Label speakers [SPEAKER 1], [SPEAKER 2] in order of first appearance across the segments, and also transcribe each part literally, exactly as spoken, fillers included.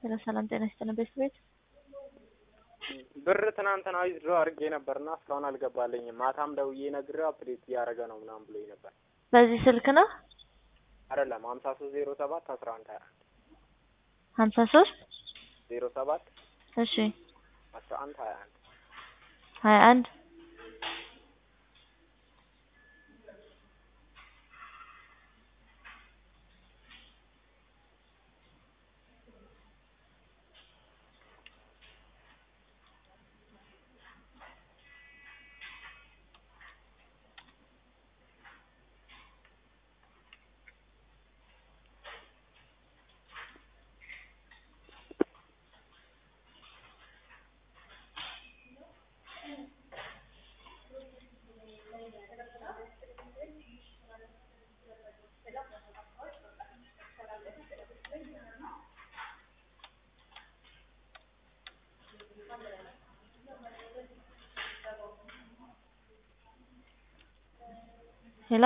[SPEAKER 1] ሰላም ጤና ይስጥልኝ ቤት
[SPEAKER 2] ብር ትናንትና ይዝሮ አርጌ ነበርና እስካሁን አልገባልኝም። ማታም ደውዬ ነግሬው አፕዴት ያረጋ ነው ምናምን ብሎኝ ነበር።
[SPEAKER 1] በዚህ ስልክ ነው
[SPEAKER 2] አይደለም ሀምሳ ሶስት ዜሮ ሰባት አስራ አንድ ሀያ አንድ
[SPEAKER 1] ሀምሳ ሶስት
[SPEAKER 2] ዜሮ ሰባት
[SPEAKER 1] እሺ
[SPEAKER 2] አስራ አንድ ሀያ አንድ
[SPEAKER 1] ሀያ አንድ ሄሎ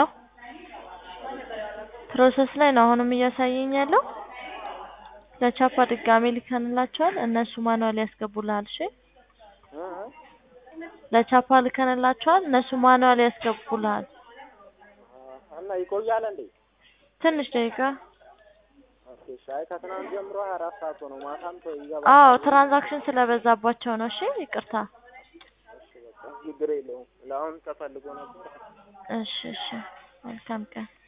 [SPEAKER 1] ፕሮሰስ ላይ ነው አሁንም እያሳየኝ ያለው ለቻፓ ድጋሜ ልከንላቸዋል እነሱ ማኑዋል ያስገቡልሃል እሺ ለቻፓ ልከንላቸዋል እነሱ ማኑዋል ያስገቡልሃል
[SPEAKER 2] እና ይቆያል እንዴ
[SPEAKER 1] ትንሽ ደቂቃ
[SPEAKER 2] ኦኬ ሻይ ከትናንት ጀምሮ ሀያ አራት ሰዓት ሆኖ ማታም ይገባል
[SPEAKER 1] አዎ ትራንዛክሽን ስለበዛባቸው ነው እሺ ይቅርታ
[SPEAKER 2] ችግር የለውም ለአሁን ተፈልጎ ነበር
[SPEAKER 1] እሺ እሺ መልካም ቀን